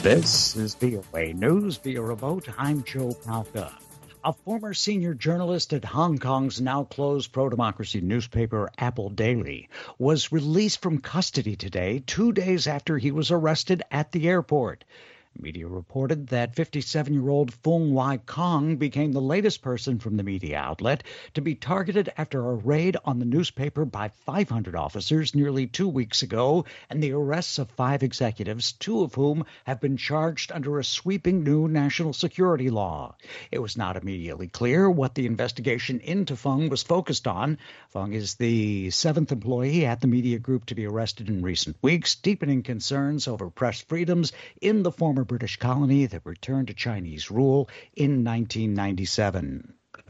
This is VOA News via remote. I'm Joe Palca. A former senior journalist at Hong Kong's now-closed pro-democracy newspaper Apple Daily was released from custody today, 2 days after he was arrested at the airport. Media reported that 57-year-old Fung Wai Kong became the latest person from the media outlet to be targeted after a raid on the newspaper by 500 officers nearly 2 weeks ago and the arrests of 5 executives, 2 of whom have been charged under a sweeping new national security law. It was not immediately clear what the investigation into Fung was focused on. Fung is the 7th employee at the media group to be arrested in recent weeks, deepening concerns over press freedoms in the former British colony that returned to Chinese rule in 1997.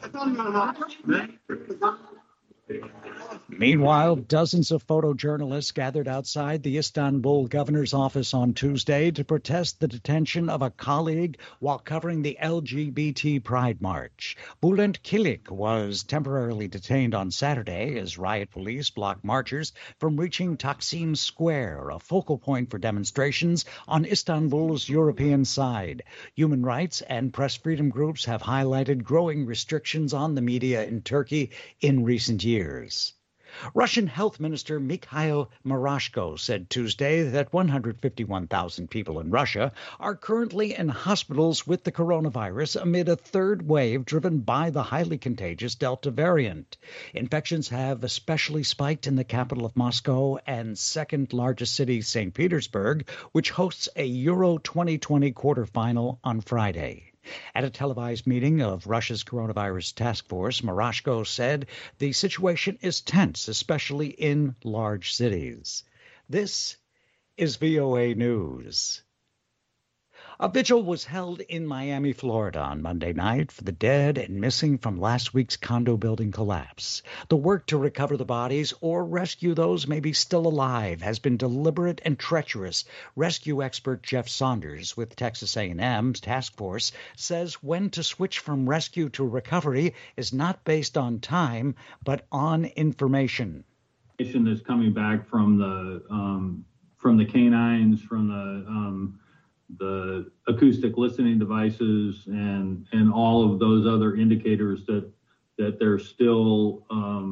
Meanwhile, dozens of photojournalists gathered outside the Istanbul governor's office on Tuesday to protest the detention of a colleague while covering the LGBT Pride March. Bülent Kilik was temporarily detained on Saturday as riot police blocked marchers from reaching Taksim Square, a focal point for demonstrations on Istanbul's European side. Human rights and press freedom groups have highlighted growing restrictions on the media in Turkey in recent years. Russian Health Minister Mikhail Murashko said Tuesday that 151,000 people in Russia are currently in hospitals with the coronavirus amid a third wave driven by the highly contagious Delta variant. Infections have especially spiked in the capital of Moscow and second largest city, St. Petersburg, which hosts a Euro 2020 quarterfinal on Friday. At a televised meeting of Russia's coronavirus task force, Murashko said the situation is tense, especially in large cities. This is VOA News. A vigil was held in Miami, Florida on Monday night for the dead and missing from last week's condo building collapse. The work to recover the bodies or rescue those maybe still alive has been deliberate and treacherous. Rescue expert Jeff Saunders with Texas A&M's task force says when to switch from rescue to recovery is not based on time, but on information. Is coming back from the canines, from the acoustic listening devices and all of those other indicators that they're still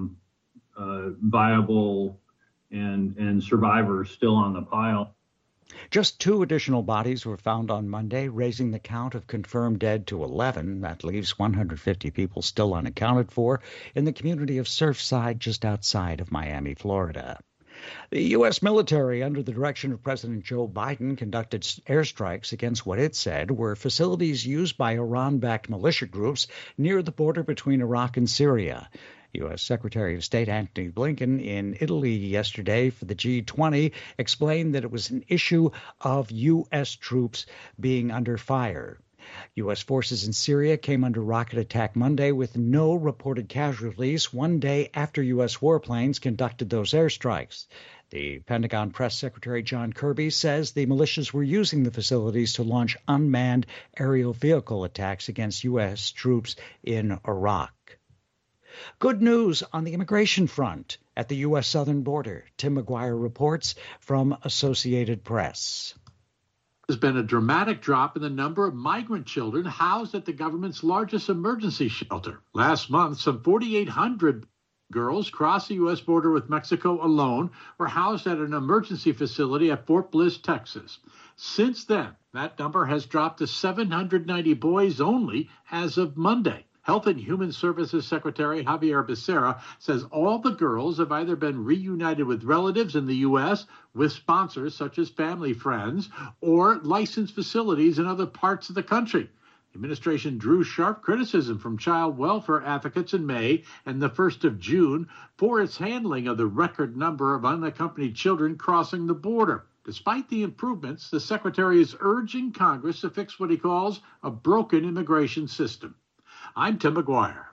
viable and survivors still on the pile. Just 2 additional bodies were found on Monday, raising the count of confirmed dead to 11. That leaves 150 people still unaccounted for in the community of Surfside just outside of Miami, Florida. The U.S. military, under the direction of President Joe Biden, conducted airstrikes against what it said were facilities used by Iran-backed militia groups near the border between Iraq and Syria. U.S. Secretary of State Antony Blinken in Italy yesterday for the G20 explained that it was an issue of U.S. troops being under fire. U.S. forces in Syria came under rocket attack Monday with no reported casualties 1 day after U.S. warplanes conducted those airstrikes. The Pentagon Press Secretary John Kirby says the militias were using the facilities to launch unmanned aerial vehicle attacks against U.S. troops in Iraq. Good news on the immigration front at the U.S. southern border. Tim McGuire reports from Associated Press. There's been a dramatic drop in the number of migrant children housed at the government's largest emergency shelter. Last month, some 4,800 girls crossed the U.S. border with Mexico alone were housed at an emergency facility at Fort Bliss, Texas. Since then, that number has dropped to 790 boys only as of Monday. Health and Human Services Secretary Javier Becerra says all the girls have either been reunited with relatives in the U.S., with sponsors such as family friends, or licensed facilities in other parts of the country. The administration drew sharp criticism from child welfare advocates in May and the 1st of June for its handling of the record number of unaccompanied children crossing the border. Despite the improvements, the secretary is urging Congress to fix what he calls a broken immigration system. I'm Tim McGuire.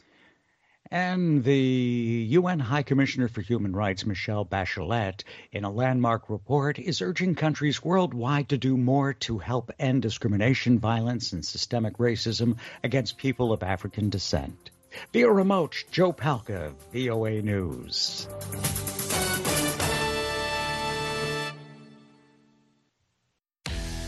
And the UN High Commissioner for Human Rights, Michelle Bachelet, in a landmark report, is urging countries worldwide to do more to help end discrimination, violence, and systemic racism against people of African descent. Via remote, Joe Palca, VOA News.